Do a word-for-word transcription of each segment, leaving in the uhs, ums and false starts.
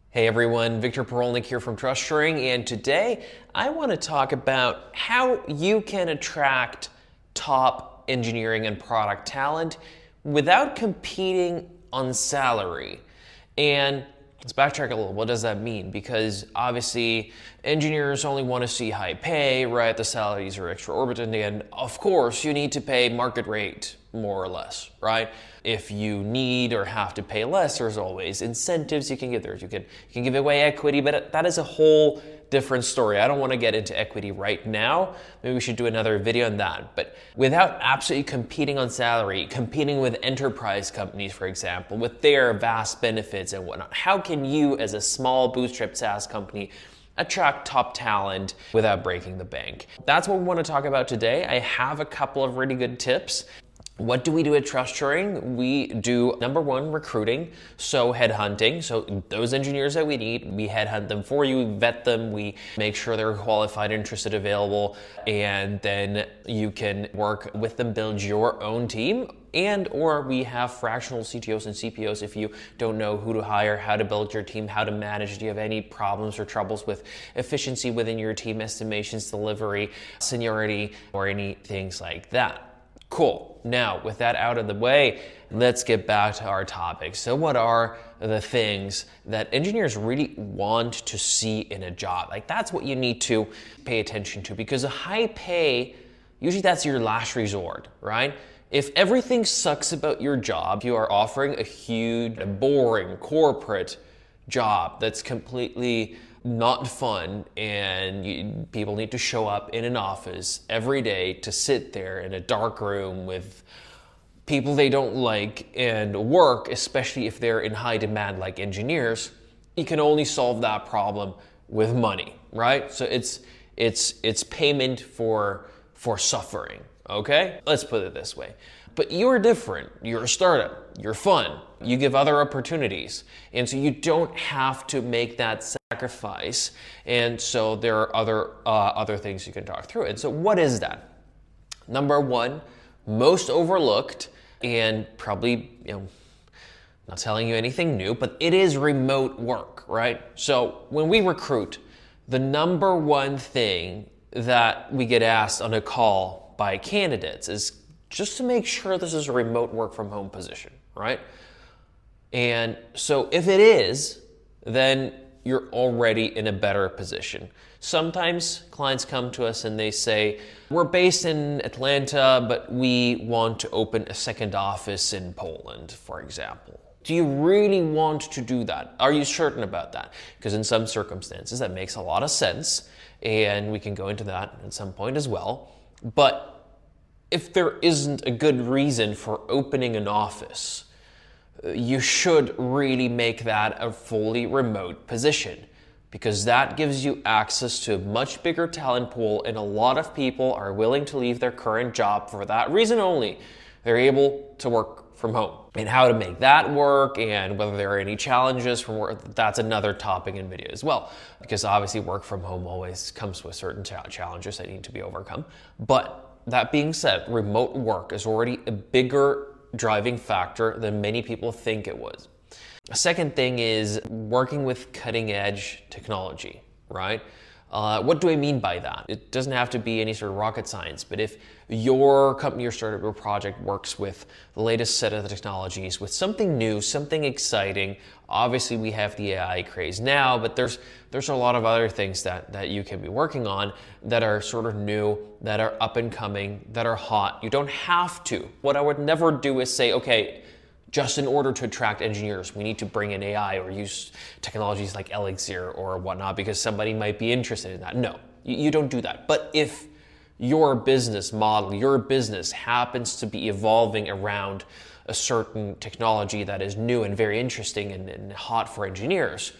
Hey everyone, Victor Perolnik here from TrustShoring, and today I want to talk about how you can attract top engineering and product talent without competing on salary. And let's backtrack a little. What does that mean? Because obviously engineers only want to see high pay, right? The salaries are exorbitant, and of course you need to pay market rate, more or less, right? If you need or have to pay less, there's always incentives you can give. There, you can you can give away equity, but that is a whole different story. I don't want to get into equity right now. Maybe we should do another video on that. But without absolutely competing on salary, competing with enterprise companies, for example, with their vast benefits and whatnot, how can you, as a small bootstrapped SaaS company, attract top talent without breaking the bank? That's what we want to talk about today. I have a couple of really good tips. What do we do at TrustShoring? We do, number one, recruiting, so headhunting. So those engineers that we need, we headhunt them for you, we vet them, we make sure they're qualified, interested, available, and then you can work with them, build your own team. And or we have fractional C T Os and C P Os if you don't know who to hire, how to build your team, how to manage. Do you have any problems or troubles with efficiency within your team, estimations, delivery, seniority, or any things like that? Cool. Now, with that out of the way, let's get back to our topic. So what are the things that engineers really want to see in a job? Like, that's what you need to pay attention to, because a high pay, usually that's your last resort, right? If everything sucks about your job, you are offering a huge, boring corporate job that's completely not fun, and you, people need to show up in an office every day to sit there in a dark room with people they don't like and work, especially if they're in high demand like engineers, you can only solve that problem with money, right? So it's it's it's payment for for suffering, okay? Let's put it this way. But you're different. You're a startup. You're fun. You give other opportunities. And so you don't have to make that sacrifice. And so there are other uh, other things you can talk through. And so what is that? Number one, most overlooked, and probably, you know, not telling you anything new, but it is remote work, right? So when we recruit, the number one thing that we get asked on a call by candidates is just to make sure this is a remote work from home position, right? And so if it is, then you're already in a better position. Sometimes clients come to us and they say, we're based in Atlanta, but we want to open a second office in Poland, for example. Do you really want to do that? Are you certain about that? Because in some circumstances, that makes a lot of sense, and we can go into that at some point as well. But if there isn't a good reason for opening an office, you should really make that a fully remote position, because that gives you access to a much bigger talent pool, and a lot of people are willing to leave their current job for that reason only. They're able to work from home. And how to make that work, and whether there are any challenges from work, that's another topic in video as well, because obviously work from home always comes with certain challenges that need to be overcome. But that being said, remote work is already a bigger driving factor than many people think it was. A second thing is working with cutting edge technology, right? Uh, what do I mean by that? It doesn't have to be any sort of rocket science, but if your company or startup or project works with the latest set of the technologies, with something new, something exciting, obviously we have the A I craze now, but there's there's a lot of other things that, that you can be working on that are sort of new, that are up and coming, that are hot. You don't have to. What I would never do is say, okay, just in order to attract engineers, we need to bring in A I or use technologies like Elixir or whatnot because somebody might be interested in that. No, you, you don't do that. But if your business model, your business happens to be evolving around a certain technology that is new and very interesting and, and hot for engineers,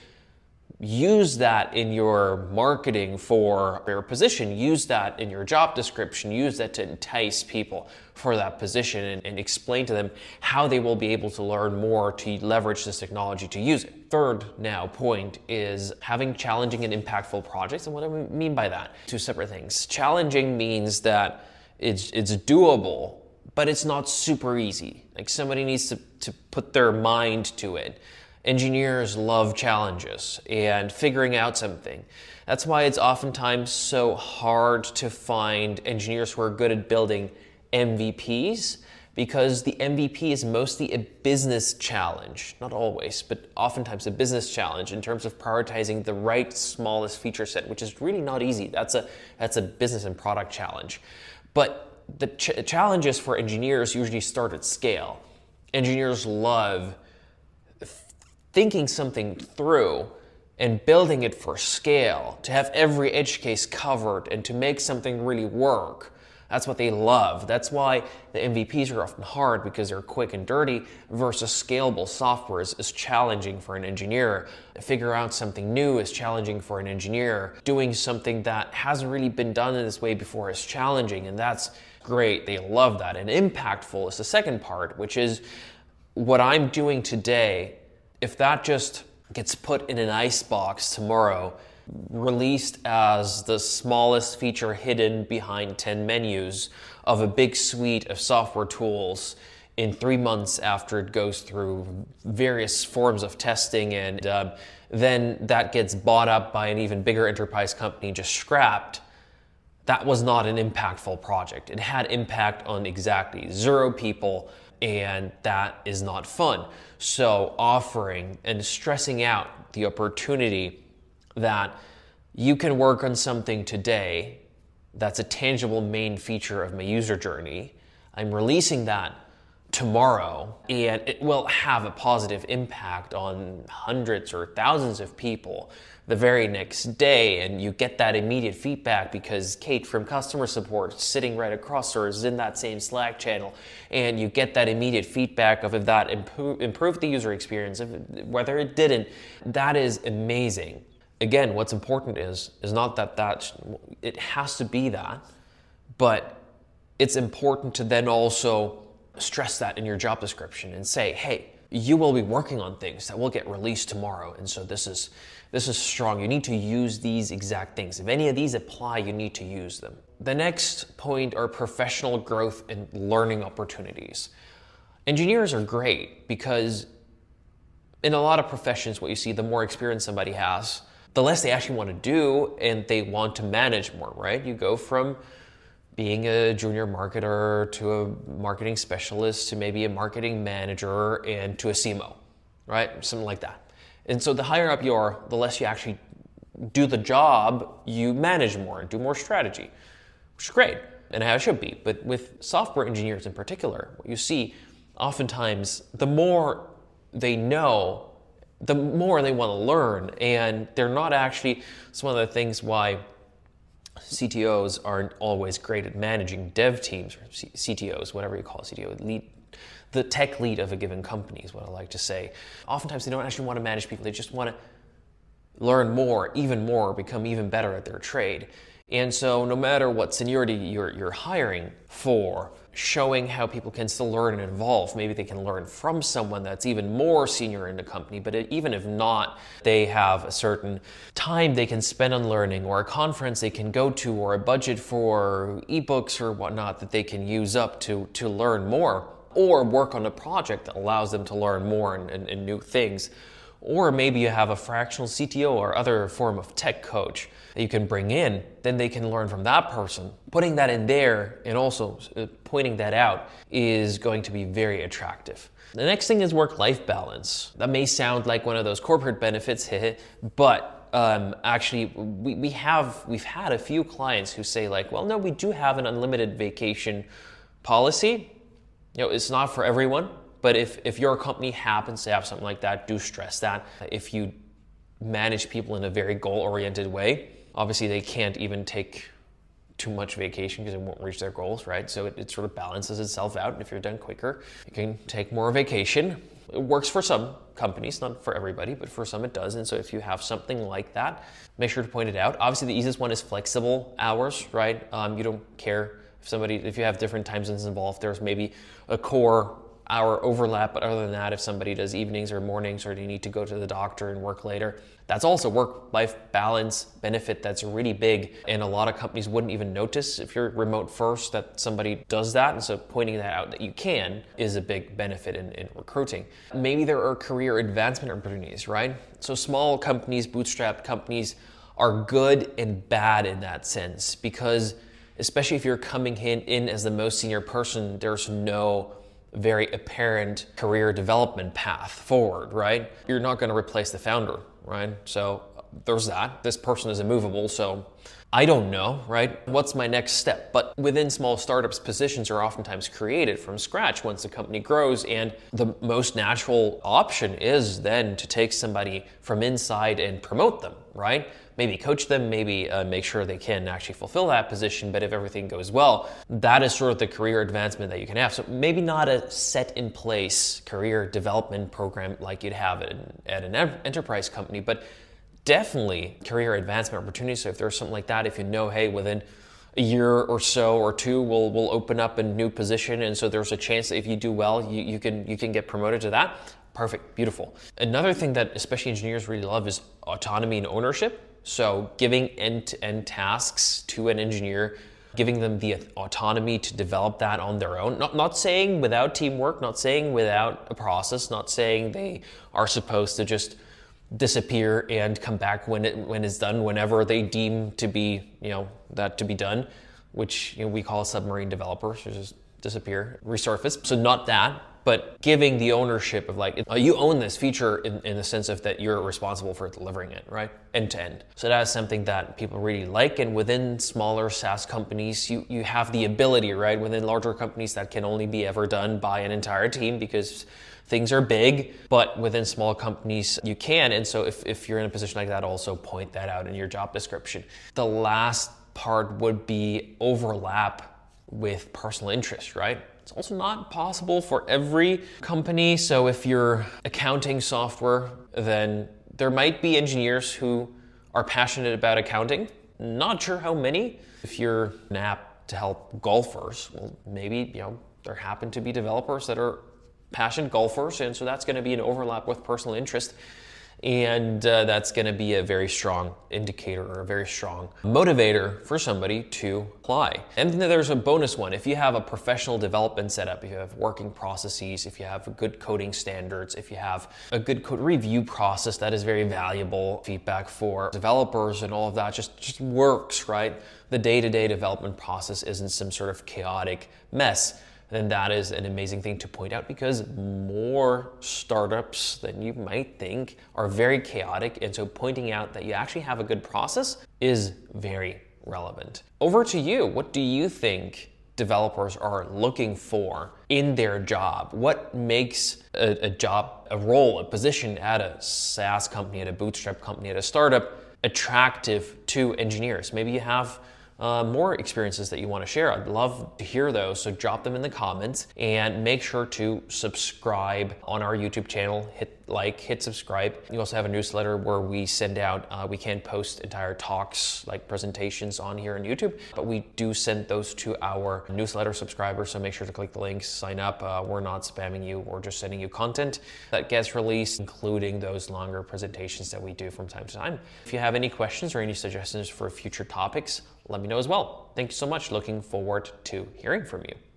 use that in your marketing for your position, use that in your job description, use that to entice people for that position, and, and explain to them how they will be able to learn more to leverage this technology to use it. Third now point is having challenging and impactful projects. And what do I mean by that? Two separate things. Challenging means that it's it's doable, but it's not super easy. Like somebody needs to, to put their mind to it. Engineers love challenges and figuring out something. That's why it's oftentimes so hard to find engineers who are good at building M V Ps, because the M V P is mostly a business challenge. Not always, but oftentimes a business challenge in terms of prioritizing the right smallest feature set, which is really not easy. That's a, that's a business and product challenge. But the ch- challenges for engineers usually start at scale. Engineers love thinking something through and building it for scale, to have every edge case covered and to make something really work. That's what they love. That's why the M V Ps are often hard, because they're quick and dirty, versus scalable software is, is challenging for an engineer. Figure out something new is challenging for an engineer. Doing something that hasn't really been done in this way before is challenging, and that's great. They love that. And impactful is the second part, which is what I'm doing today. If that just gets put in an icebox tomorrow, released as the smallest feature hidden behind ten menus of a big suite of software tools in three months after it goes through various forms of testing, and uh, then that gets bought up by an even bigger enterprise company, just scrapped, that was not an impactful project. It had impact on exactly zero people, and that is not fun. So offering and stressing out the opportunity that you can work on something today that's a tangible main feature of my user journey. I'm releasing that tomorrow, and it will have a positive impact on hundreds or thousands of people the very next day, and you get that immediate feedback because Kate from customer support sitting right across her is in that same Slack channel, and you get that immediate feedback of if that improve, improved the user experience, if, whether it didn't. That is amazing. Again, what's important is is not that that it has to be that, but it's important to then also stress that in your job description and say, hey, you will be working on things that will get released tomorrow, and so this is this is strong. You need to use these exact things. If any of these apply, you need to use them. The next point are professional growth and learning opportunities. Engineers are great because in a lot of professions, what you see, the more experience somebody has, the less they actually want to do, and they want to manage more, right? You go from being a junior marketer to a marketing specialist to maybe a marketing manager and to a C M O, right? Something like that. And so the higher up you are, the less you actually do the job, you manage more and do more strategy, which is great, and how it should be. But with software engineers in particular, what you see oftentimes, the more they know, the more they want to learn, and they're not actually, it's one of the things why C T Os aren't always great at managing dev teams, or C T Os, whatever you call a C T O, lead, the tech lead of a given company is what I like to say. Oftentimes they don't actually want to manage people, they just want to learn more, even more, become even better at their trade. And so no matter what seniority you're, you're hiring for, showing how people can still learn and evolve. Maybe they can learn from someone that's even more senior in the company, but even if not, they have a certain time they can spend on learning, or a conference they can go to, or a budget for ebooks or whatnot that they can use up to, to learn more, or work on a project that allows them to learn more and, and, and new things. Or maybe you have a fractional C T O or other form of tech coach that you can bring in, then they can learn from that person. Putting that in there and also pointing that out is going to be very attractive. The next thing is work-life balance. That may sound like one of those corporate benefits, but um, actually we, we have, we've had a few clients who say like, well, no, we do have an unlimited vacation policy. You know, it's not for everyone. But if, if your company happens to have something like that, do stress that. If you manage people in a very goal-oriented way, obviously they can't even take too much vacation because they won't reach their goals, right? So it, it sort of balances itself out. And if you're done quicker, you can take more vacation. It works for some companies, not for everybody, but for some it does. And so if you have something like that, make sure to point it out. Obviously the easiest one is flexible hours, right? Um, you don't care if somebody, if you have different time zones involved, there's maybe a core hour overlap, but other than that, if somebody does evenings or mornings or they need to go to the doctor and work later, that's also work-life balance benefit that's really big. And a lot of companies wouldn't even notice if you're remote first that somebody does that. And so pointing that out that you can is a big benefit in, in recruiting. Maybe there are career advancement opportunities, right? So small companies, bootstrapped companies are good and bad in that sense, because especially if you're coming in, in as the most senior person, there's no very apparent career development path forward, right? You're not going to replace the founder, right? So there's that. This person is immovable, so I don't know, right? What's my next step? But within small startups, positions are oftentimes created from scratch once the company grows, and the most natural option is then to take somebody from inside and promote them, right? Maybe coach them, maybe uh, make sure they can actually fulfill that position, but if everything goes well, that is sort of the career advancement that you can have. So maybe not a set in place career development program like you'd have at an, at an enterprise company, but definitely career advancement opportunities. So if there's something like that, if you know, hey, within a year or so or two, we'll we'll open up a new position, and so there's a chance that if you do well, you, you can you can get promoted to that. Perfect, beautiful. Another thing that especially engineers really love is autonomy and ownership. So giving end-to-end tasks to an engineer, giving them the autonomy to develop that on their own. Not, not saying without teamwork, not saying without a process, not saying they are supposed to just disappear and come back when it when it's done, whenever they deem to be, you know, that to be done, which, you know, we call submarine developers, who just disappear, resurface. So not that, but giving the ownership of like, uh, you own this feature in, in the sense of that you're responsible for delivering it, right? End to end. So that is something that people really like. And within smaller SaaS companies, you, you have the ability, right? Within larger companies, that can only be ever done by an entire team because things are big, but within small companies, you can. And so if, if you're in a position like that, also point that out in your job description. The last part would be overlap with personal interest, right? It's also not possible for every company. So if you're accounting software, then there might be engineers who are passionate about accounting. Not sure how many. If you're an app to help golfers, well, maybe, you know, there happen to be developers that are passionate golfers, and so that's going to be an overlap with personal interest. And uh, that's going to be a very strong indicator or a very strong motivator for somebody to apply. And then there's a bonus one. If you have a professional development setup, if you have working processes, if you have good coding standards, if you have a good code review process, that is very valuable feedback for developers, and all of that just, just works, right? The day-to-day development process isn't some sort of chaotic mess. Then that is an amazing thing to point out, because more startups than you might think are very chaotic. And so pointing out that you actually have a good process is very relevant. Over to you. What do you think developers are looking for in their job? What makes a, a job, a role, a position at a SaaS company, at a bootstrap company, at a startup attractive to engineers? Maybe you have Uh, more experiences that you want to share. I'd love to hear those, so drop them in the comments, and make sure to subscribe on our YouTube channel. Hit like, hit subscribe. You also have a newsletter where we send out, uh, we can't post entire talks like presentations on here on YouTube, but we do send those to our newsletter subscribers, so make sure to click the links, sign up. Uh, we're not spamming you, we're just sending you content that gets released, including those longer presentations that we do from time to time. If you have any questions or any suggestions for future topics, let me know as well. Thank you so much. Looking forward to hearing from you.